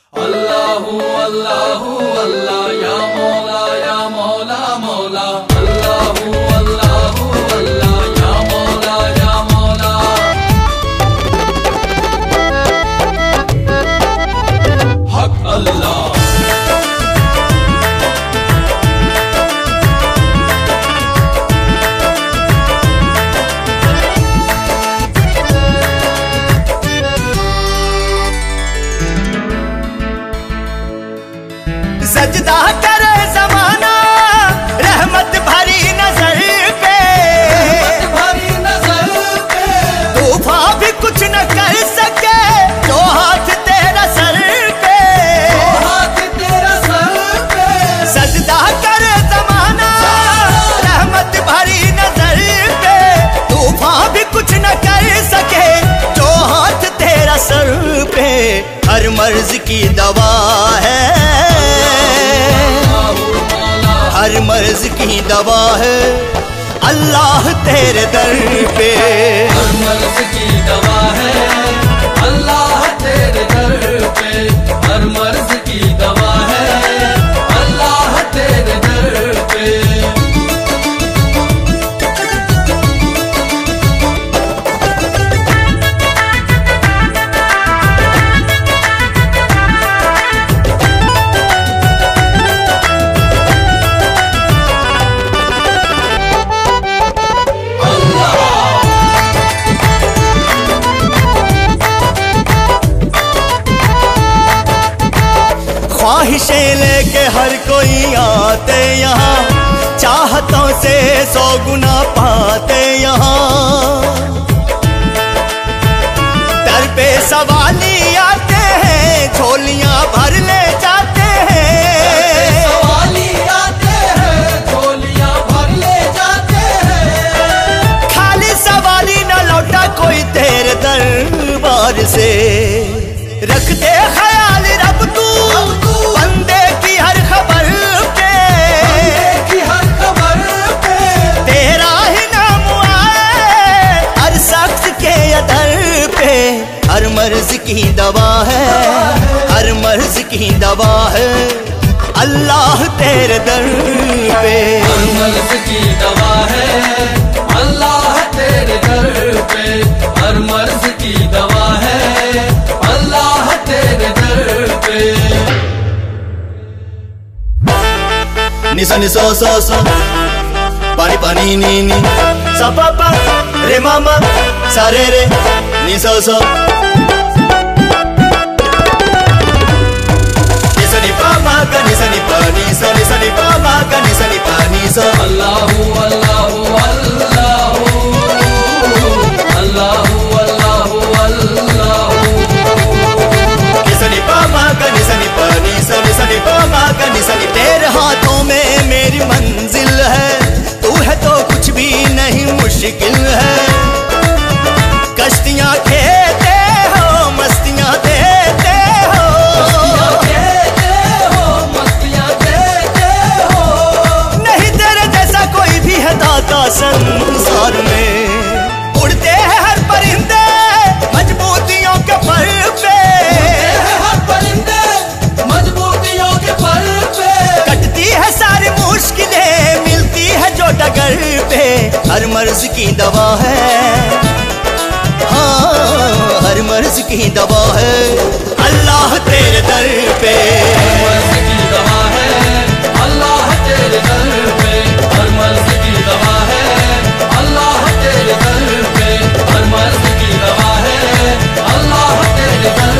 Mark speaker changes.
Speaker 1: अल्लाहु अल्लाहु अल्लाह या मौला मौला अल्लाहु अल्लाहु अल्लाह या मौला हक अल्लाह।
Speaker 2: सजदा करे जमाना रहमत भरी नजर पे, तूफान भी कुछ न कर सके जो हाथ तेरा सर पे, सजदा करे जमाना रहमत भरी नजर पे, तूफान भी कुछ न कर सके जो हाथ तेरा सर पे। हर मर्ज की दवा है, हर मर्ज की दवा है अल्लाह तेरे दर पे।
Speaker 1: हर मर्ज की दवा है अल्लाह तेरे दर पे, हर मर्ज की दवा है अल्लाह तेरे दर पे।
Speaker 2: ख्वाहिशें लेके हर कोई आते यहाँ, चाहतों से 100 गुना पाते यहाँ। दर पे सवाली आते हैं, झोलियां भर ले जाते हैं,
Speaker 1: सवाली आते हैं, झोलियां भर ले जाते हैं।
Speaker 2: खाली सवाली न लौटा कोई तेरे दरबार से। रख दे ख्याल रब तू बंदे की हर खबर पे,
Speaker 1: की हर खबर पे
Speaker 2: तेरा ही नाम आए हर शख्स के अदर पे। हर मर्ज की दवा है, हर मर्ज की दवा है अल्लाह तेरे दर पे।
Speaker 1: हर मर्ज की दवा है अल्लाह तेरे दर पे, हर मर्ज की दवा है अल्लाह तेरे दर पे।
Speaker 2: निसा निसा सा सा पानी पानी नी नी सा पा पा रे मामा सा रे रे नी सा सा निसा नी पा मा का निसा नी पा नी सा निसा नी पा मा का निसा नी पा नी सा।
Speaker 1: अल्लाहु अल्लाहु अल्लाहु अल्लाहु अल्लाहु अल्लाहु
Speaker 2: निसा नी पा मा का निसा नी पा नी सा निसा नी पा मा का निसा नी। तेरे हाथों में मेरी मंजिल है, तू है तो कुछ भी नहीं मुश्किल है। कश्तियां खेते हो मस्तियां देते हो,
Speaker 1: मस्तियां देते हो।
Speaker 2: नहीं तेरे जैसा कोई भी है दाता संसार में। उड़ते हैं हर परिंदे मजबूतियों के पर पे,
Speaker 1: हर परिंदे मजबूतियों के पर पे।
Speaker 2: कटती है सारी मुश्किलें मिलती है जो डगर पे। हर मर्ज की दवा है, हाँ हर मर्ज की दवा है अल्लाह तेरे दर पे।
Speaker 1: हर मर्ज की दवा है अल्लाह तेरे दर पे, हर मर्ज की दवा है अल्लाह तेरे दर पे, हर मर्ज की दवा है अल्लाह तेरे दर